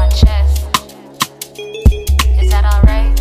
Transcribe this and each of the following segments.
chest. Is that alright?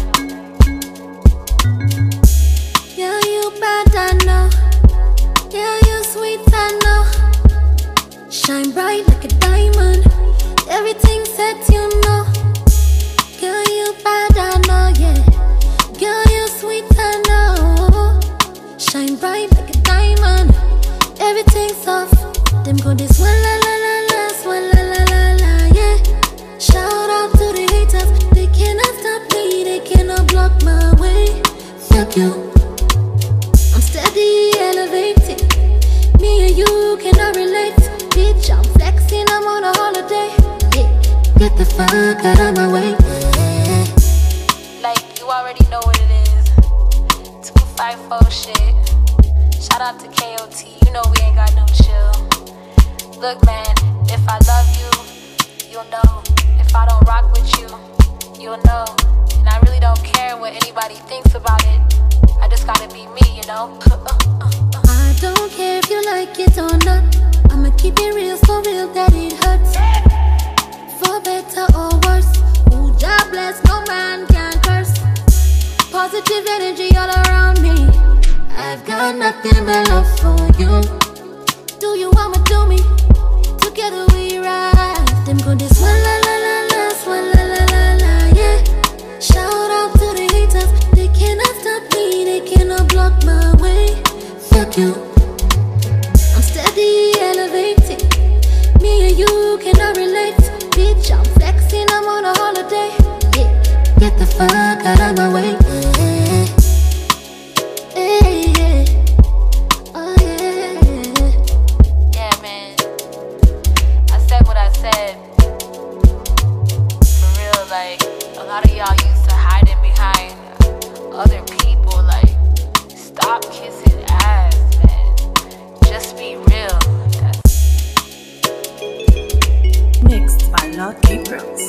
Yeah, you bad, I know. Yeah, you sweet, I know. Shine bright like a diamond. Everything set, you know. Girl, you bad, I know, yeah. Girl, you sweet, I know. Shine bright like a diamond. Everything soft. Them go this swalla la la la, swalla la la la, yeah. Shout out to the haters. They cannot stop me, they cannot block my way. Fuck you. I'm steady elevating. Me and you cannot relate. Bitch, I'm flexing, I'm on a holiday. Yeah. Get the fuck out of my way. Yeah. Like, you already know what it is. 254 shit. Shout out to KOT, you know we ain't got no chill. Look, man, if I love you, you'll know. If I don't rock with you, you'll know. And I really don't care what anybody thinks about it. I just gotta be me, you know. I don't care if you like it or not. I'ma keep it real, so real that it hurts. For better or worse, ooh, God bless, no man can curse. Positive energy all around me. I've got nothing but love for you. Do you wanna do me? Together we rise. Them go this swalla la la la, swalla la la la, yeah. Shout out to the haters. They cannot stop me, they cannot block my way. Fuck you. I'm steady elevating. Me and you cannot relate. Bitch, I'm flexing, I'm on a holiday. Yeah. Get the fuck out of my way. Yeah. Hey, yeah. Oh yeah. Yeah, man. I said what I said. For real, like, a lot of y'all used to hiding behind other people. Like, stop kissing ass, man. Just be real. Mixed by Lord Gabriels.